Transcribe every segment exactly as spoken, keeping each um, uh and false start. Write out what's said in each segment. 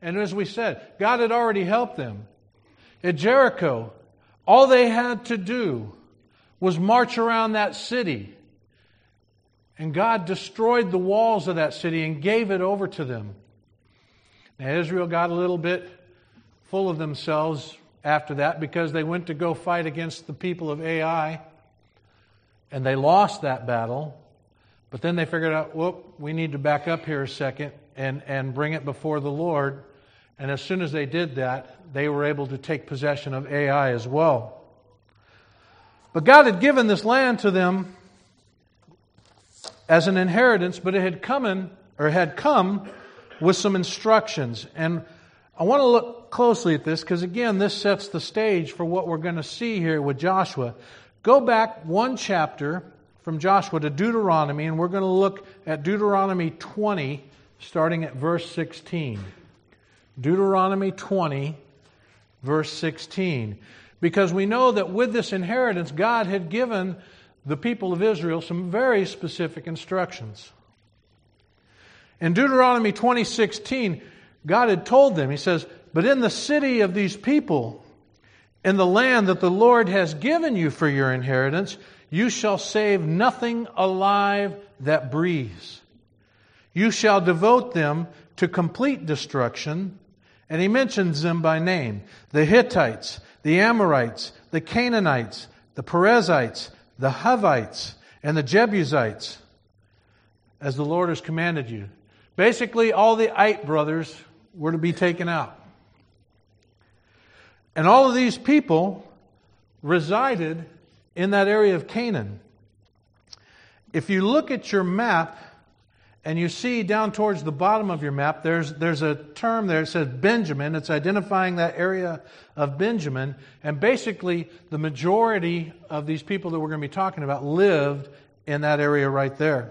And as we said, God had already helped them. At Jericho, all they had to do was march around that city. And God destroyed the walls of that city and gave it over to them. Now, Israel got a little bit full of themselves after that because they went to go fight against the people of Ai. And they lost that battle. But then they figured out, whoop, we need to back up here a second and, and bring it before the Lord. And as soon as they did that, they were able to take possession of Ai as well. But God had given this land to them as an inheritance, but it had come in, or had come with some instructions. And I want to look closely at this because, again, this sets the stage for what we're going to see here with Joshua. Go back one chapter from Joshua to Deuteronomy, and we're going to look at Deuteronomy twenty, starting at verse sixteen. Deuteronomy twenty, verse sixteen. Because we know that with this inheritance, God had given the people of Israel some very specific instructions. In Deuteronomy twenty sixteen, God had told them, He says, "But in the city of these people, in the land that the Lord has given you for your inheritance, you shall save nothing alive that breathes. You shall devote them to complete destruction." And He mentions them by name: the Hittites, the Amorites, the Canaanites, the Perizzites, the Hivites, and the Jebusites, as the Lord has commanded you. Basically, all the Ite brothers were to be taken out. And all of these people resided in that area of Canaan. If you look at your map and you see down towards the bottom of your map, there's, there's a term there that says Benjamin. It's identifying that area of Benjamin. And basically, the majority of these people that we're going to be talking about lived in that area right there.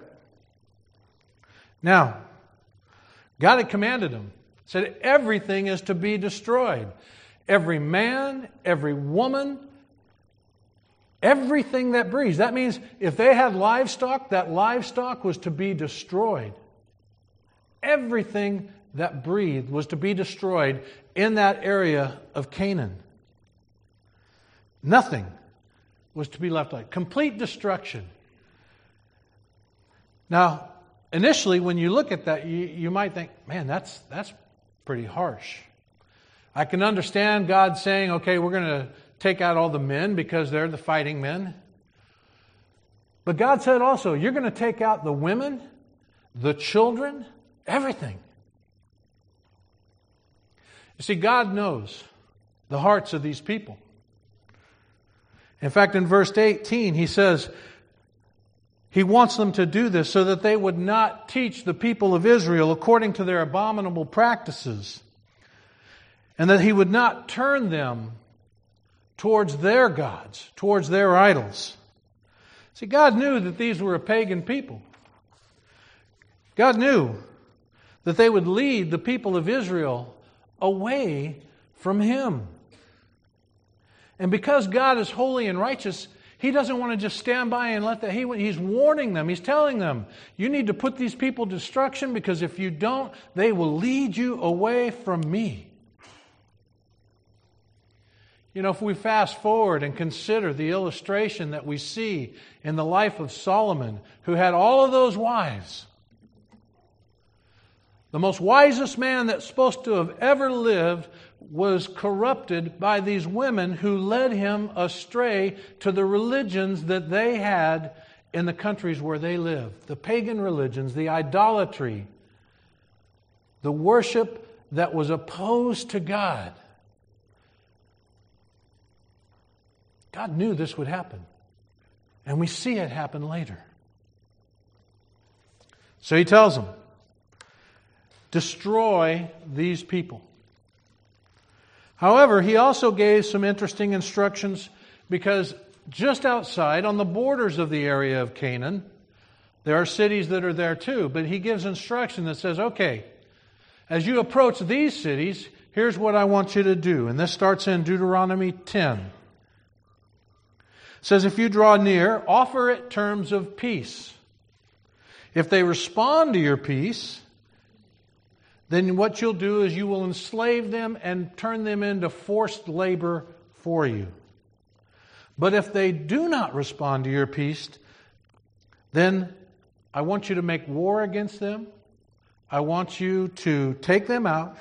Now, God had commanded them, said everything is to be destroyed. Every man, every woman, everything that breathes. That means if they had livestock, that livestock was to be destroyed. Everything that breathed was to be destroyed in that area of Canaan. Nothing was to be left like complete destruction. Now, initially, when you look at that, you, you might think, man, that's that's pretty harsh. I can understand God saying, okay, we're going to take out all the men because they're the fighting men. But God said also, you're going to take out the women, the children, everything. You see, God knows the hearts of these people. In fact, in verse eighteen, He says, He wants them to do this so that they would not teach the people of Israel according to their abominable practices, and that He would not turn them towards their gods, towards their idols. See, God knew that these were a pagan people. God knew that they would lead the people of Israel away from Him. And because God is holy and righteous, He doesn't want to just stand by and let that. He, he's warning them. He's telling them, you need to put these people to destruction because if you don't, they will lead you away from me. You know, if we fast forward and consider the illustration that we see in the life of Solomon, who had all of those wives, the most wisest man that's supposed to have ever lived was corrupted by these women who led him astray to the religions that they had in the countries where they lived. The pagan religions, the idolatry, the worship that was opposed to God. God knew this would happen. And we see it happen later. So He tells them, destroy these people. However, He also gave some interesting instructions because just outside, on the borders of the area of Canaan, there are cities that are there too. But He gives instruction that says, okay, as you approach these cities, here's what I want you to do. And this starts in Deuteronomy ten. It says, if you draw near, offer it terms of peace. If they respond to your peace, then what you'll do is you will enslave them and turn them into forced labor for you. But if they do not respond to your peace, then I want you to make war against them. I want you to take them out.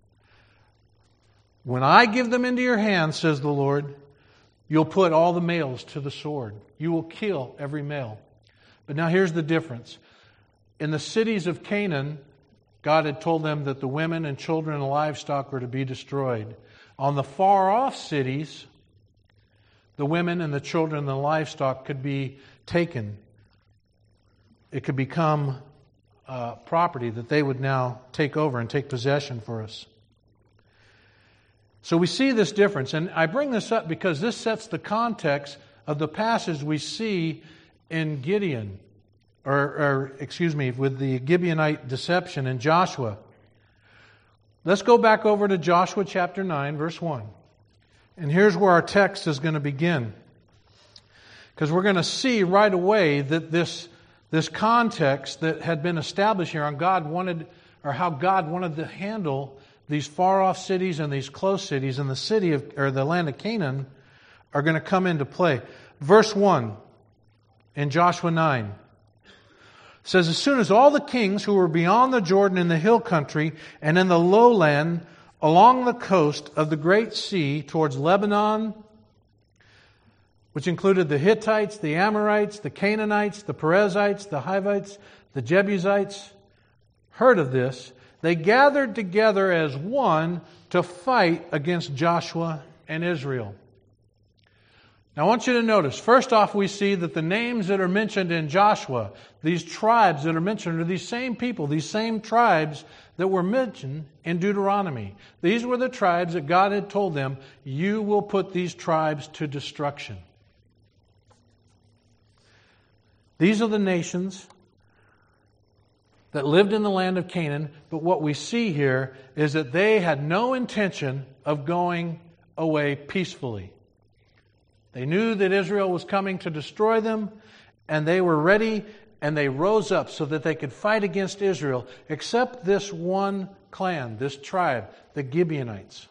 When I give them into your hands, says the Lord, you'll put all the males to the sword. You will kill every male. But now here's the difference. In the cities of Canaan, God had told them that the women and children and livestock were to be destroyed. On the far-off cities, the women and the children and the livestock could be taken. It could become uh, property that they would now take over and take possession for us. So we see this difference. And I bring this up because this sets the context of the passage we see in Gideon. Or, or, excuse me, with the Gibeonite deception in Joshua. Let's go back over to Joshua chapter nine, verse one. And here's where our text is going to begin. Because we're going to see right away that this, this context that had been established here on God wanted, or how God wanted to handle these far-off cities and these close cities in the city of, or the land of Canaan, are going to come into play. Verse one in Joshua nine. It says, as soon as all the kings who were beyond the Jordan in the hill country and in the lowland along the coast of the great sea towards Lebanon, which included the Hittites, the Amorites, the Canaanites, the Perizzites, the Hivites, the Jebusites, heard of this, they gathered together as one to fight against Joshua and Israel. Now I want you to notice, first off, we see that the names that are mentioned in Joshua, these tribes that are mentioned, are these same people, these same tribes that were mentioned in Deuteronomy. These were the tribes that God had told them, you will put these tribes to destruction. These are the nations that lived in the land of Canaan, but what we see here is that they had no intention of going away peacefully. They knew that Israel was coming to destroy them, and they were ready, and they rose up so that they could fight against Israel, except this one clan, this tribe, the Gibeonites.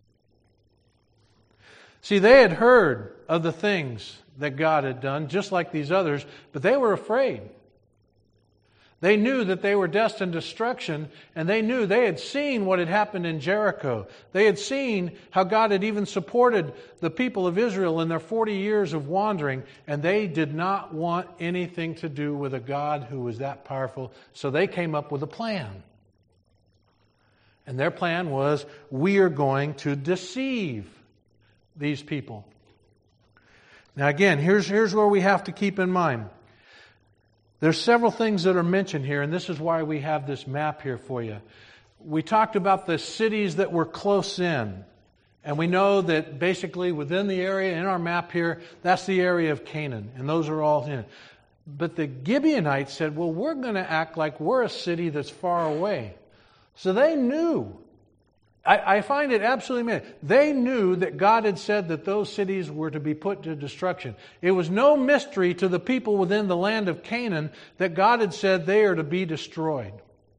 See, they had heard of the things that God had done, just like these others, but they were afraid. They knew that they were destined to destruction, and they knew they had seen what had happened in Jericho. They had seen how God had even supported the people of Israel in their forty years of wandering, and they did not want anything to do with a God who was that powerful, so they came up with a plan. And their plan was, we are going to deceive these people. Now again, here's, here's where we have to keep in mind. There's several things that are mentioned here, and this is why we have this map here for you. We talked about the cities that were close in, and we know that basically within the area in our map here, that's the area of Canaan, and those are all in. But the Gibeonites said, well, we're going to act like we're a city that's far away. So they knew. I, I find it absolutely amazing. They knew that God had said that those cities were to be put to destruction. It was no mystery to the people within the land of Canaan that God had said they are to be destroyed.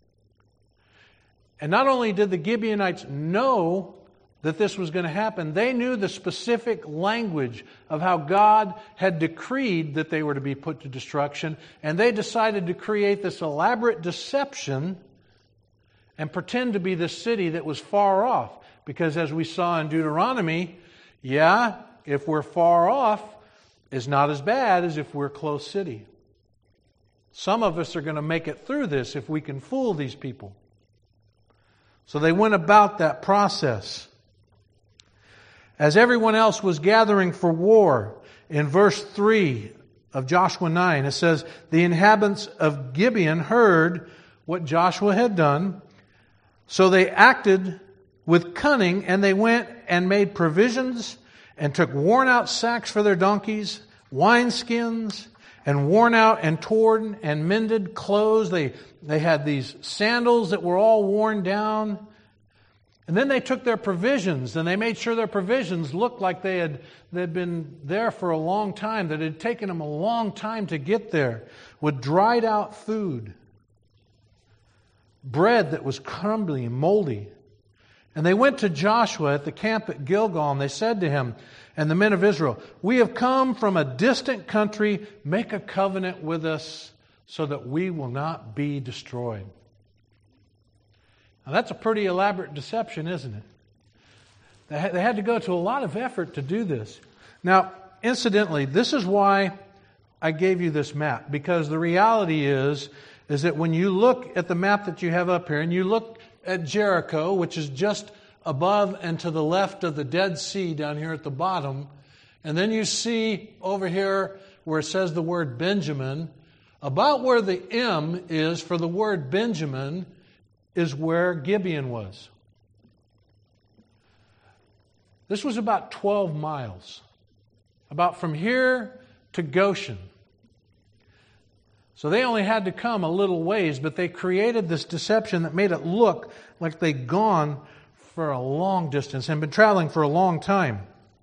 And not only did the Gibeonites know that this was going to happen, they knew the specific language of how God had decreed that they were to be put to destruction, and they decided to create this elaborate deception and pretend to be the city that was far off. Because as we saw in Deuteronomy, yeah, if we're far off, it's not as bad as if we're close city. Some of us are going to make it through this if we can fool these people. So they went about that process. As everyone else was gathering for war, in verse three of Joshua nine, it says, the inhabitants of Gibeon heard what Joshua had done, so they acted with cunning, and they went and made provisions and took worn out sacks for their donkeys, wineskins, and worn out and torn and mended clothes. They, they had these sandals that were all worn down. And then they took their provisions, and they made sure their provisions looked like they had, they had been there for a long time, that it had taken them a long time to get there, with dried out food. bread that was crumbly and moldy. And they went to Joshua at the camp at Gilgal, and they said to him and the men of Israel, "We have come from a distant country. Make a covenant with us so that we will not be destroyed." Now that's a pretty elaborate deception, isn't it? They had to go to a lot of effort to do this. Now, incidentally, this is why I gave you this map, because the reality is, is that when you look at the map that you have up here, and you look at Jericho, which is just above and to the left of the Dead Sea down here at the bottom, and then you see over here where it says the word Benjamin, about where the M is for the word Benjamin is where Gibeon was. This was about twelve miles, about from here to Goshen. So they only had to come a little ways, but they created this deception that made it look like they'd gone for a long distance and been traveling for a long time.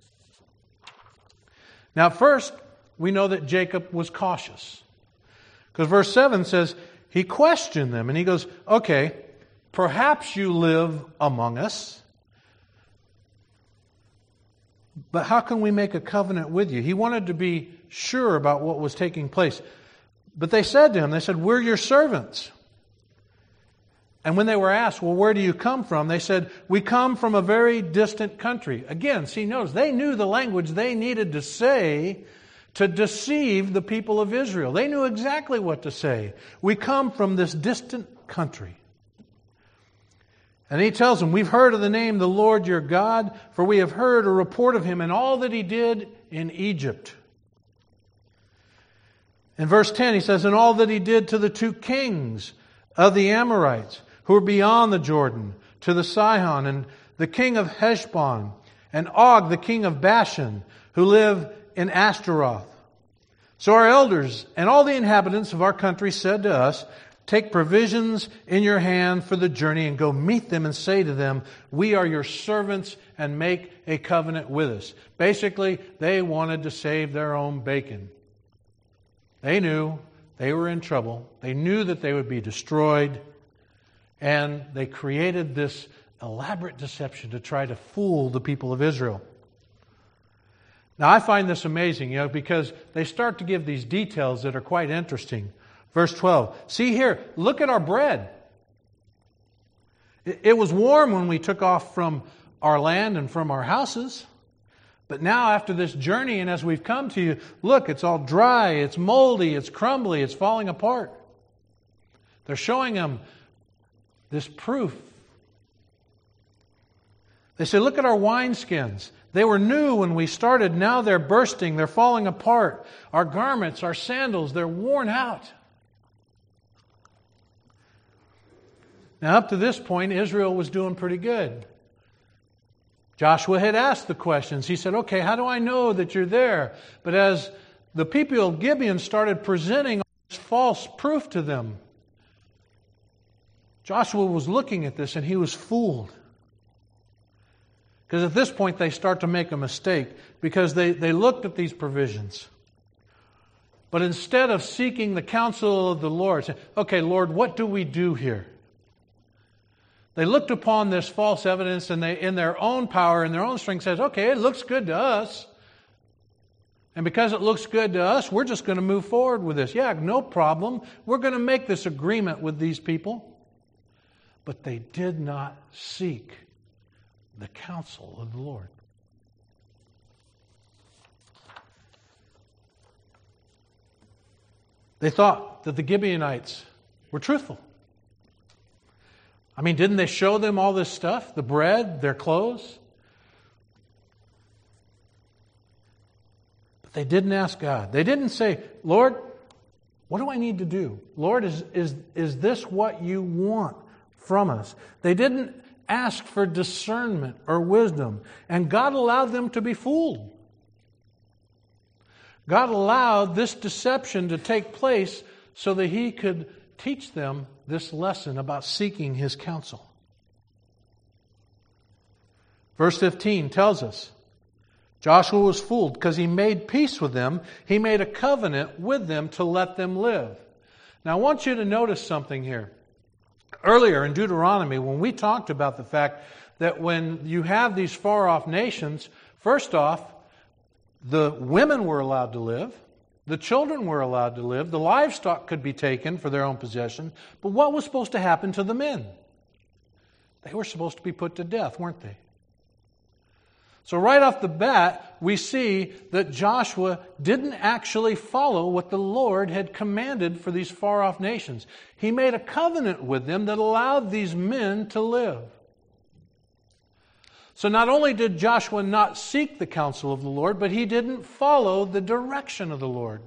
Now, first, we know that Jacob was cautious. Because verse seven says, he questioned them, and he goes, okay, perhaps you live among us, but how can we make a covenant with you? He wanted to be sure about what was taking place. But they said to him, they said, we're your servants. And when they were asked, well, where do you come from? They said, we come from a very distant country. Again, see, notice, they knew the language they needed to say to deceive the people of Israel. They knew exactly what to say. We come from this distant country. And he tells them, we've heard of the name the Lord your God, for we have heard a report of him and all that he did in Egypt. In verse ten, he says, and all that he did to the two kings of the Amorites, who were beyond the Jordan, to the Sihon, and the king of Heshbon, and Og, the king of Bashan, who live in Ashtaroth. So our elders and all the inhabitants of our country said to us, take provisions in your hand for the journey and go meet them and say to them, we are your servants, and make a covenant with us. Basically, they wanted to save their own bacon. They knew they were in trouble. They knew that they would be destroyed. And they created this elaborate deception to try to fool the people of Israel. Now, I find this amazing, you know, because they start to give these details that are quite interesting. Verse twelve, see here, look at our bread. It was warm when we took off from our land and from our houses. But now after this journey and as we've come to you, look, it's all dry, it's moldy, it's crumbly, it's falling apart. They're showing them this proof. They say, look at our wineskins. They were new when we started. Now they're bursting, they're falling apart. Our garments, our sandals, they're worn out. Now, up to this point, Israel was doing pretty good. Joshua had asked the questions. He said, okay, how do I know that you're there? But as the people of Gibeon started presenting this false proof to them, Joshua was looking at this and he was fooled. Because at this point, they start to make a mistake because they, they looked at these provisions. But instead of seeking the counsel of the Lord, say, okay, Lord, what do we do here? They looked upon this false evidence and they, in their own power and their own strength, says, okay, it looks good to us. And because it looks good to us, we're just going to move forward with this. Yeah, no problem. We're going to make this agreement with these people. But they did not seek the counsel of the Lord. They thought that the Gibeonites were truthful. I mean, didn't they show them all this stuff? The bread, their clothes? But they didn't ask God. They didn't say, Lord, what do I need to do? Lord, is, is, is this what you want from us? They didn't ask for discernment or wisdom. And God allowed them to be fooled. God allowed this deception to take place so that He could teach them this lesson about seeking His counsel. Verse fifteen tells us, Joshua was fooled because he made peace with them. He made a covenant with them to let them live. Now I want you to notice something here. earlier in Deuteronomy, when we talked about the fact that when you have these far-off nations, first off, the women were allowed to live, the children were allowed to live, the livestock could be taken for their own possession, but what was supposed to happen to the men? They were supposed to be put to death, weren't they? So right off the bat, we see that Joshua didn't actually follow what the Lord had commanded for these far-off nations. He made a covenant with them that allowed these men to live. So not only did Joshua not seek the counsel of the Lord, but he didn't follow the direction of the Lord.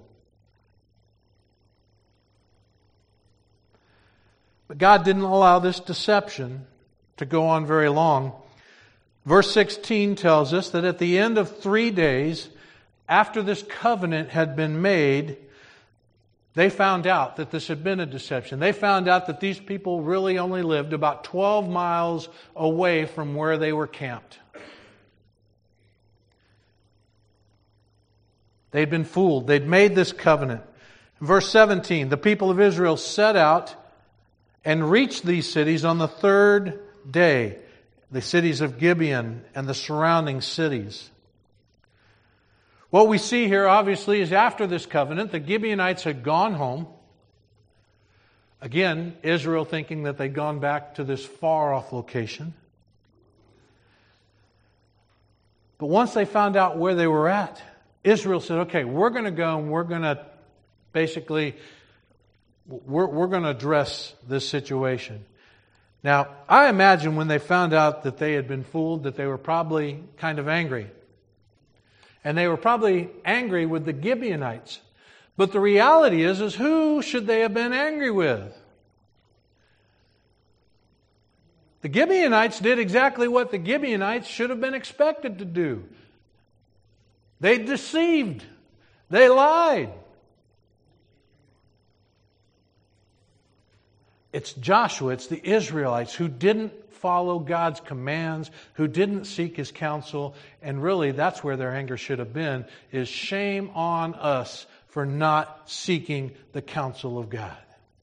But God didn't allow this deception to go on very long. Verse sixteen tells us that at the end of three days, after this covenant had been made, they found out that this had been a deception. They found out that these people really only lived about twelve miles away from where they were camped. They'd been fooled. They'd made this covenant. Verse seventeen, the people of Israel set out and reached these cities on the third day. The cities of Gibeon and the surrounding cities. What we see here, obviously, is after this covenant, the Gibeonites had gone home. Again, Israel thinking that they'd gone back to this far-off location. But once they found out where they were at, Israel said, okay, we're going to go and we're going to basically, we're, we're going to address this situation. Now, I imagine when they found out that they had been fooled, that they were probably kind of angry. And they were probably angry with the Gibeonites. But the reality is, is who should they have been angry with? The Gibeonites did exactly what the Gibeonites should have been expected to do. They deceived. They lied. It's Joshua, it's the Israelites who didn't follow God's commands, who didn't seek His counsel, and really that's where their anger should have been, is shame on us for not seeking the counsel of God.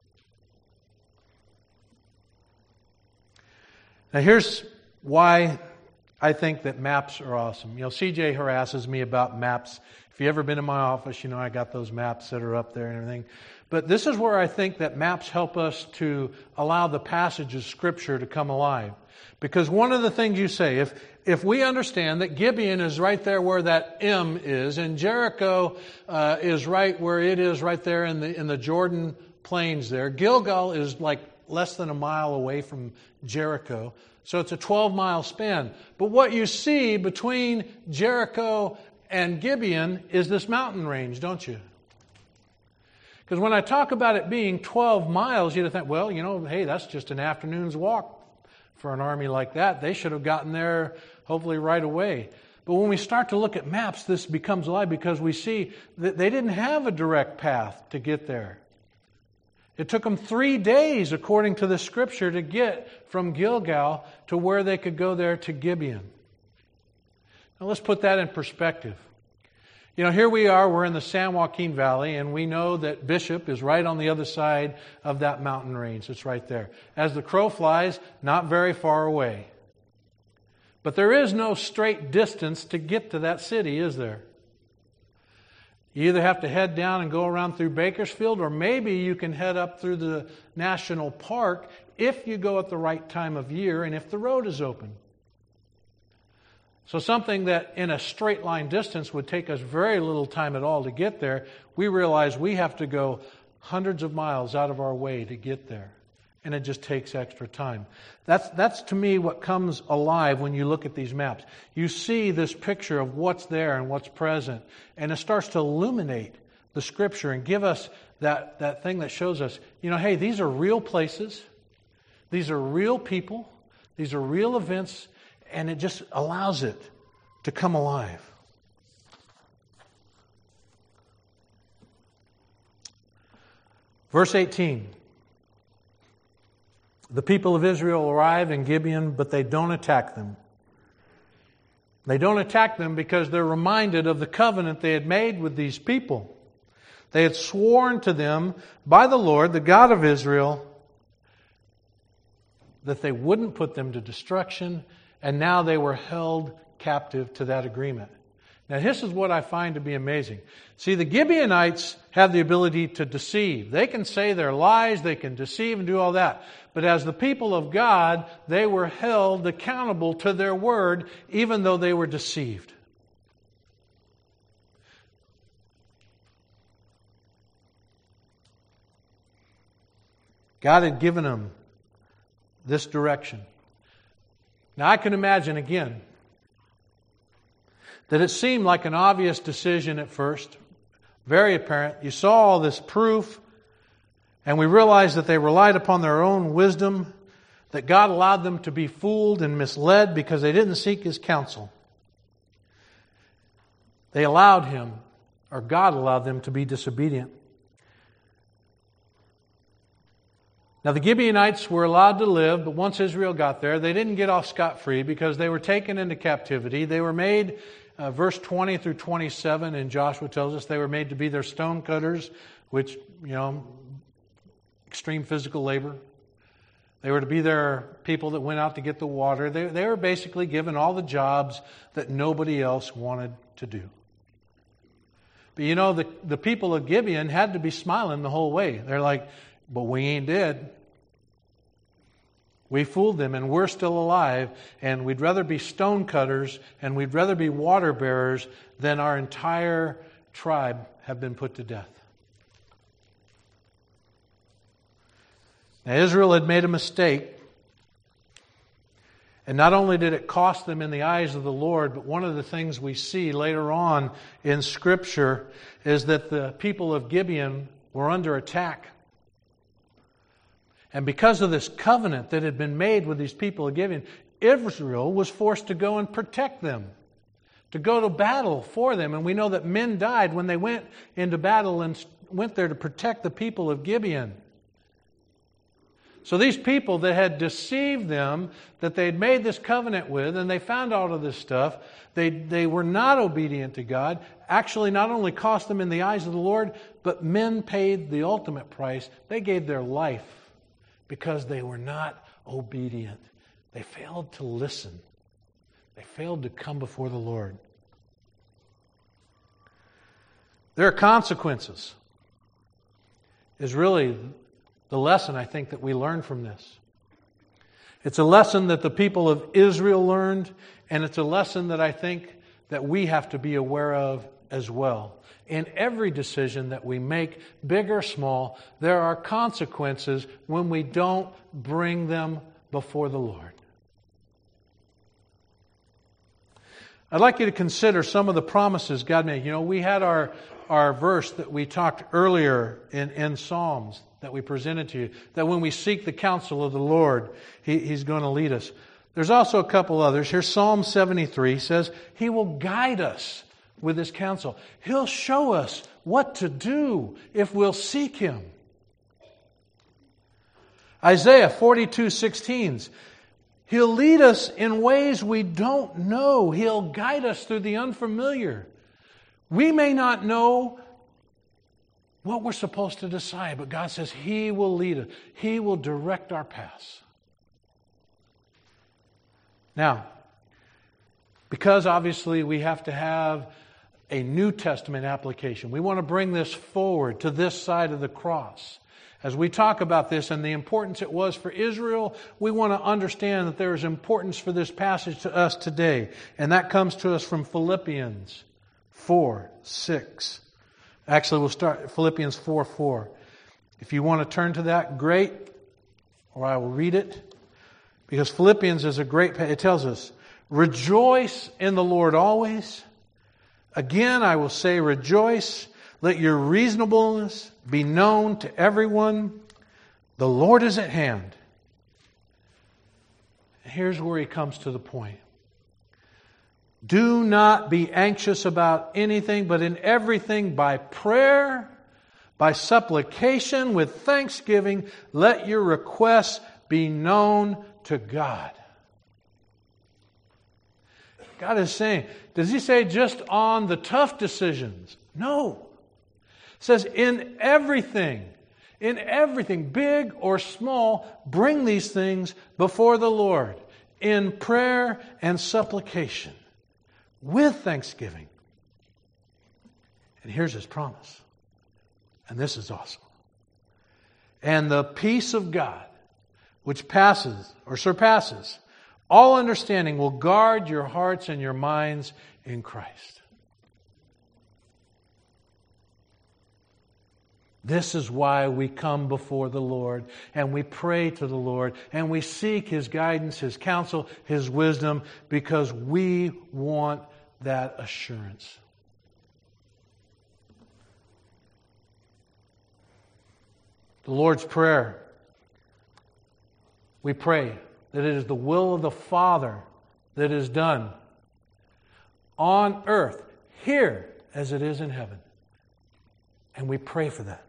Now here's why I think that maps are awesome. You know, C J harasses me about maps. If you've ever been in my office, you know I got those maps that are up there and everything. But this is where I think that maps help us to allow the passage of Scripture to come alive. Because one of the things you say, if if we understand that Gibeon is right there where that M is, and Jericho uh, is right where it is right there in the in the Jordan plains there, Gilgal is like less than a mile away from Jericho. So it's a twelve mile span. But what you see between Jericho and Gibeon is this mountain range, don't you? Because when I talk about it being twelve miles, you'd think, well, you know, hey, that's just an afternoon's walk for an army like that. They should have gotten there hopefully right away. But when we start to look at maps, this becomes alive because we see that they didn't have a direct path to get there. It took them three days, according to the Scripture, to get from Gilgal to where they could go there to Gibeon. Now let's put that in perspective. You know, here we are, we're in the San Joaquin Valley, and we know that Bishop is right on the other side of that mountain range. It's right there. As the crow flies, not very far away. But there is no straight distance to get to that city, is there? You either have to head down and go around through Bakersfield, or maybe you can head up through the national park if you go at the right time of year and if the road is open. So something that in a straight line distance would take us very little time at all to get there, we realize we have to go hundreds of miles out of our way to get there. And it just takes extra time. That's, that's to me what comes alive when you look at these maps. You see this picture of what's there and what's present. And it starts to illuminate the Scripture and give us that, that thing that shows us, you know, hey, these are real places. These are real people. These are real events. And it just allows it to come alive. Verse eighteen. The people of Israel arrive in Gibeon, but they don't attack them. They don't attack them because they're reminded of the covenant they had made with these people. They had sworn to them by the Lord, the God of Israel, that they wouldn't put them to destruction, and now they were held captive to that agreement. Now, this is what I find to be amazing. See, the Gibeonites have the ability to deceive. They can say their lies, they can deceive and do all that. But as the people of God, they were held accountable to their word, even though they were deceived. God had given them this direction. Now, I can imagine, again, that it seemed like an obvious decision at first, very apparent. You saw all this proof, and we realized that they relied upon their own wisdom, that God allowed them to be fooled and misled because they didn't seek His counsel. They allowed Him, or God allowed them to be disobedient. Now, the Gibeonites were allowed to live, but once Israel got there, they didn't get off scot-free because they were taken into captivity. They were made, uh, verse twenty through twenty-seven in Joshua tells us, they were made to be their stone cutters, which, you know, extreme physical labor. They were to be their people that went out to get the water. They, they were basically given all the jobs that nobody else wanted to do. But you know, the, the people of Gibeon had to be smiling the whole way. They're like, but we ain't dead. We fooled them and we're still alive, and we'd rather be stone cutters and we'd rather be water bearers than our entire tribe have been put to death. Now, Israel had made a mistake, and not only did it cost them in the eyes of the Lord, but one of the things we see later on in Scripture is that the people of Gibeon were under attack. And because of this covenant that had been made with these people of Gibeon, Israel was forced to go and protect them, to go to battle for them. And we know that men died when they went into battle and went there to protect the people of Gibeon. So these people that had deceived them, that they'd made this covenant with, and they found all of this stuff, they, they were not obedient to God, actually not only cost them in the eyes of the Lord, but men paid the ultimate price. They gave their life because they were not obedient. They failed to listen. They failed to come before the Lord. There are consequences, is really the lesson I think that we learn from this. It's a lesson that the people of Israel learned, and it's a lesson that I think that we have to be aware of as well. In every decision that we make, big or small, there are consequences when we don't bring them before the Lord. I'd like you to consider some of the promises God made. You know, we had our, our verse that we talked earlier in, in Psalms that we presented to you, that when we seek the counsel of the Lord, he, He's going to lead us. There's also a couple others. Here's Psalm seventy-three says, He will guide us with His counsel. He'll show us what to do if we'll seek Him. Isaiah forty-two sixteen, He'll lead us in ways we don't know. He'll guide us through the unfamiliar. We may not know what we're supposed to decide, but God says He will lead us. He will direct our paths. Now, because obviously we have to have a New Testament application, we want to bring this forward to this side of the cross. As we talk about this and the importance it was for Israel, we want to understand that there is importance for this passage to us today. And that comes to us from Philippians four six. Actually, we'll start Philippians four four. If you want to turn to that, great, or I will read it. Because Philippians is a great, it tells us, rejoice in the Lord always. Again, I will say rejoice. Let your reasonableness be known to everyone. The Lord is at hand. Here's where he comes to the point. Do not be anxious about anything, but in everything by prayer, by supplication, with thanksgiving, let your requests be known to God. God is saying, does He say just on the tough decisions? No. It says in everything. In everything, big or small, bring these things before the Lord in prayer and supplication with thanksgiving. And here's His promise. And this is awesome. And the peace of God, which passes or surpasses all understanding, will guard your hearts and your minds in Christ. This is why we come before the Lord and we pray to the Lord and we seek His guidance, His counsel, His wisdom, because we want that assurance. The Lord's Prayer, we pray that it is the will of the Father that is done on earth, here, as it is in heaven. And we pray for that.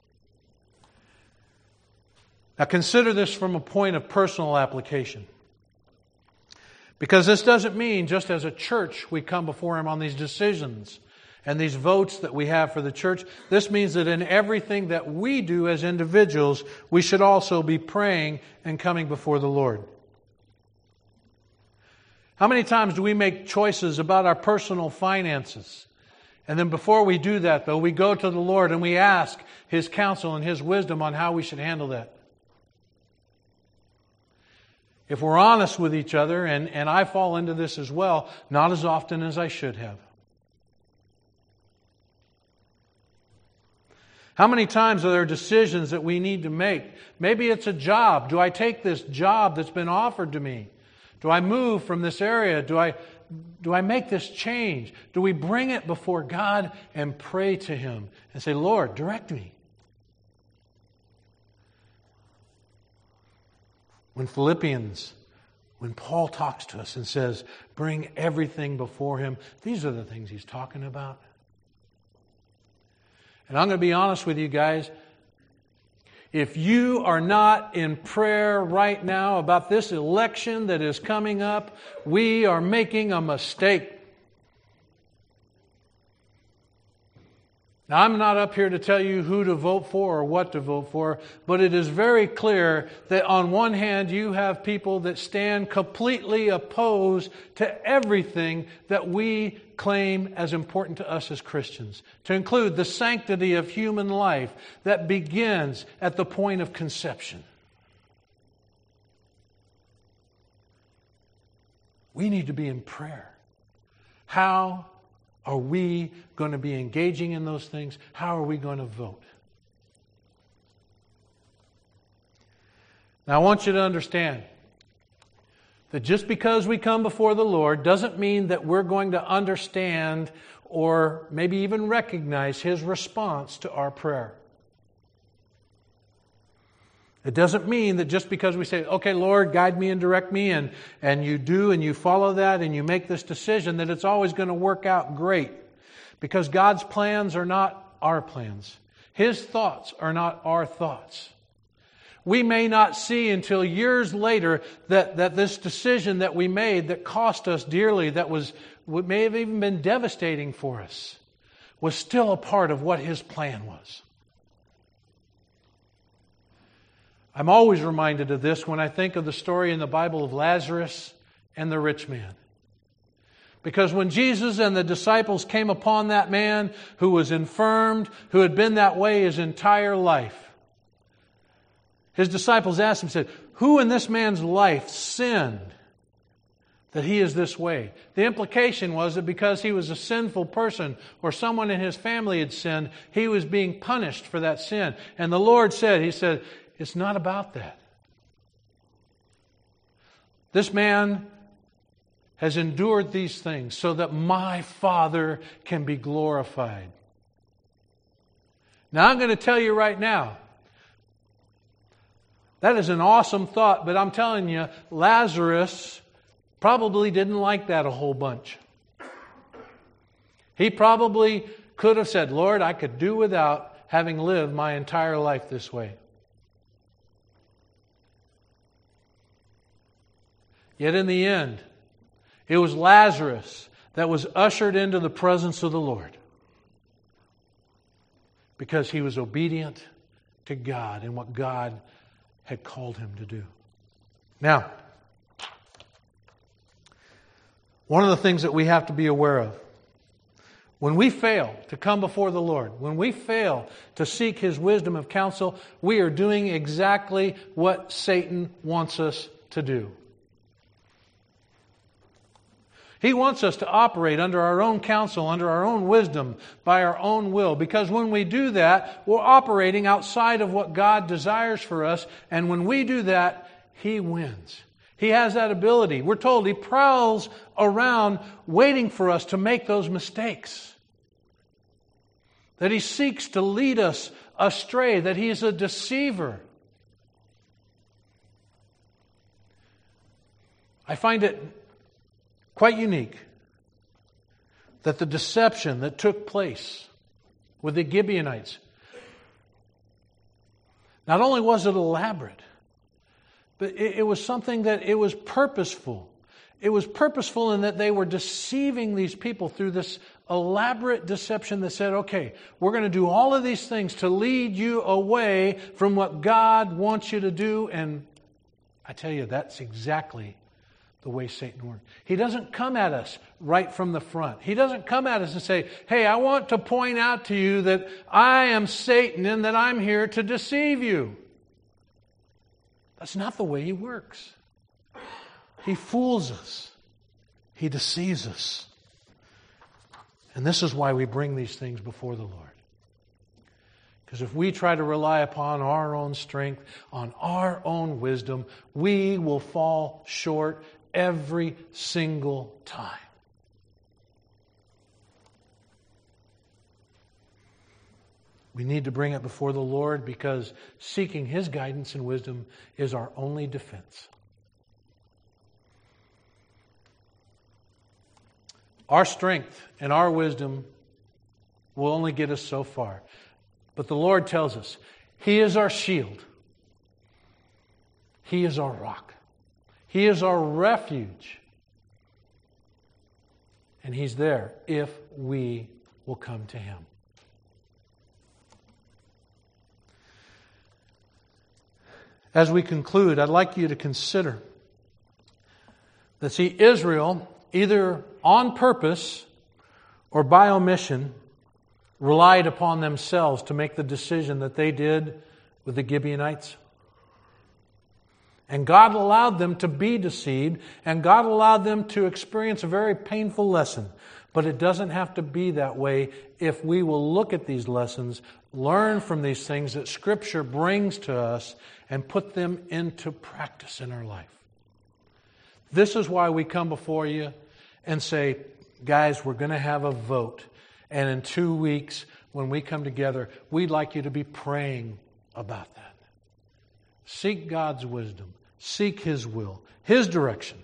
Now consider this from a point of personal application. Because this doesn't mean just as a church we come before Him on these decisions and these votes that we have for the church. This means that in everything that we do as individuals, we should also be praying and coming before the Lord. How many times do we make choices about our personal finances? And then before we do that, though, we go to the Lord and we ask His counsel and His wisdom on how we should handle that. If we're honest with each other, and, and I fall into this as well, not as often as I should have. How many times are there decisions that we need to make? Maybe it's a job. Do I take this job that's been offered to me? Do I move from this area? Do I, do I make this change? Do we bring it before God and pray to Him and say, Lord, direct me? When Philippians, when Paul talks to us and says, bring everything before Him, these are the things he's talking about. And I'm going to be honest with you guys. If you are not in prayer right now about this election that is coming up, we are making a mistake. Now, I'm not up here to tell you who to vote for or what to vote for, but it is very clear that on one hand you have people that stand completely opposed to everything that we claim as important to us as Christians, to include the sanctity of human life that begins at the point of conception. We need to be in prayer. How are we going to be engaging in those things? How are we going to vote? Now, I want you to understand that just because we come before the Lord doesn't mean that we're going to understand or maybe even recognize His response to our prayer. It doesn't mean that just because we say, okay, Lord, guide me and direct me, and, and you do and you follow that and you make this decision, that it's always going to work out great. Because God's plans are not our plans. His thoughts are not our thoughts. We may not see until years later that, that this decision that we made that cost us dearly, that was what may have even been devastating for us, was still a part of what His plan was. I'm always reminded of this when I think of the story in the Bible of Lazarus and the rich man. Because when Jesus and the disciples came upon that man who was infirmed, who had been that way his entire life, His disciples asked Him, said, who in this man's life sinned that he is this way? The implication was that because he was a sinful person or someone in his family had sinned, he was being punished for that sin. And the Lord said, He said, it's not about that. This man has endured these things so that my Father can be glorified. Now I'm going to tell you right now, that is an awesome thought, but I'm telling you, Lazarus probably didn't like that a whole bunch. He probably could have said, Lord, I could do without having lived my entire life this way. Yet in the end, it was Lazarus that was ushered into the presence of the Lord because he was obedient to God and what God had called him to do. Now, one of the things that we have to be aware of, when we fail to come before the Lord, when we fail to seek His wisdom of counsel, we are doing exactly what Satan wants us to do. He wants us to operate under our own counsel, under our own wisdom, by our own will. Because when we do that, we're operating outside of what God desires for us. And when we do that, He wins. He has that ability. We're told He prowls around waiting for us to make those mistakes. That He seeks to lead us astray. That He is a deceiver. I find it quite unique that the deception that took place with the Gibeonites, not only was it elaborate, but it, it was something that it was purposeful. It was purposeful in that they were deceiving these people through this elaborate deception that said, okay, we're going to do all of these things to lead you away from what God wants you to do. And I tell you, that's exactly the way Satan works. He doesn't come at us right from the front. He doesn't come at us and say, hey, I want to point out to you that I am Satan and that I'm here to deceive you. That's not the way he works. He fools us. He deceives us. And this is why we bring these things before the Lord. Because if we try to rely upon our own strength, on our own wisdom, we will fall short every single time. We need to bring it before the Lord because seeking His guidance and wisdom is our only defense. Our strength and our wisdom will only get us so far. But the Lord tells us, He is our shield. He is our rock. He is our refuge. And He's there if we will come to Him. As we conclude, I'd like you to consider that, see, Israel, either on purpose or by omission, relied upon themselves to make the decision that they did with the Gibeonites. And God allowed them to be deceived, and God allowed them to experience a very painful lesson. But it doesn't have to be that way if we will look at these lessons, learn from these things that Scripture brings to us, and put them into practice in our life. This is why we come before you and say, guys, we're going to have a vote. And in two weeks, when we come together, we'd like you to be praying about that. Seek God's wisdom. Seek His will, His direction.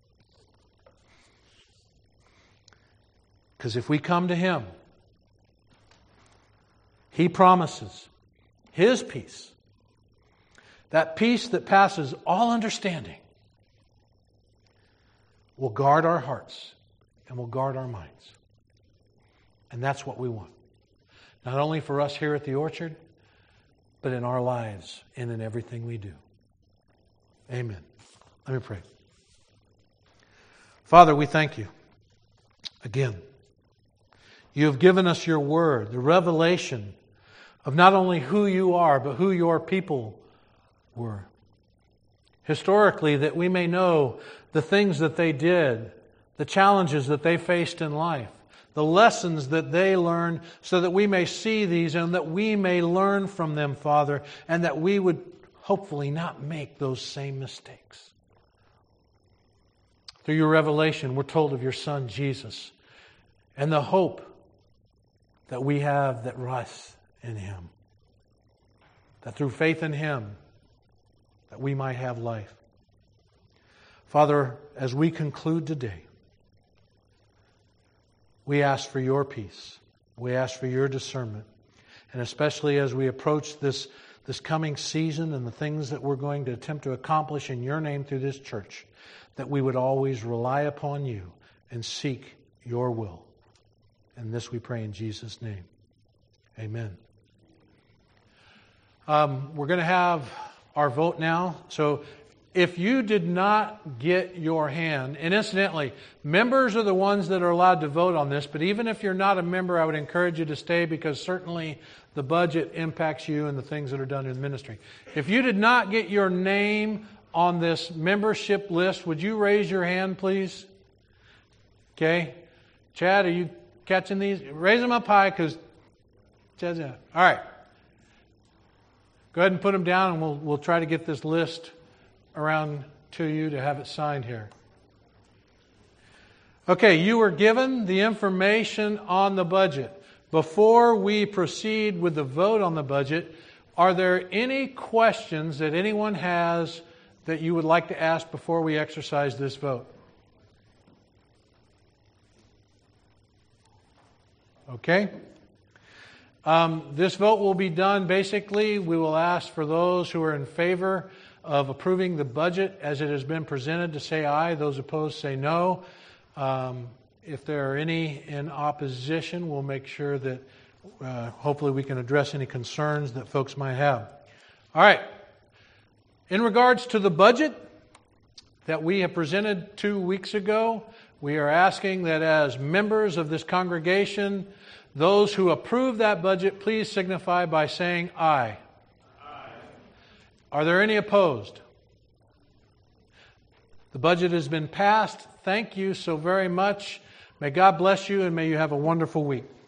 Because if we come to Him, He promises His peace. That peace that passes all understanding will guard our hearts and will guard our minds. And that's what we want. Not only for us here at the Orchard, but in our lives and in everything we do. Amen. Let me pray. Father, we thank You. Again, You have given us Your Word, the revelation of not only who You are, but who Your people were. Historically, that we may know the things that they did, the challenges that they faced in life, the lessons that they learned, so that we may see these and that we may learn from them, Father, and that we would hopefully not make those same mistakes. Through Your revelation, we're told of Your Son, Jesus, and the hope that we have that rests in Him. That through faith in Him, that we might have life. Father, as we conclude today, we ask for Your peace. We ask for Your discernment. And especially as we approach this, this coming season and the things that we're going to attempt to accomplish in Your name through this church, that we would always rely upon You and seek Your will. And this we pray in Jesus' name. Amen. Um, we're going to have our vote now. So if you did not get your hand, and incidentally, members are the ones that are allowed to vote on this, but even if you're not a member, I would encourage you to stay because certainly the budget impacts you and the things that are done in the ministry. If you did not get your name on this membership list, would you raise your hand, please? Okay. Chad, are you catching these? Raise them up high because Chad's in. All right. Go ahead and put them down and we'll, we'll try to get this list around to you to have it signed here. Okay, you were given the information on the budget. Before we proceed with the vote on the budget, are there any questions that anyone has that you would like to ask before we exercise this vote? Okay. Um, this vote will be done basically. We will ask for those who are in favor of approving the budget as it has been presented to say aye. Those opposed say no. Um, if there are any in opposition, we'll make sure that uh, hopefully we can address any concerns that folks might have. All right. In regards to the budget that we have presented two weeks ago, we are asking that as members of this congregation, those who approve that budget, please signify by saying aye. Aye. Are there any opposed? The budget has been passed. Thank you so very much. May God bless you and may you have a wonderful week.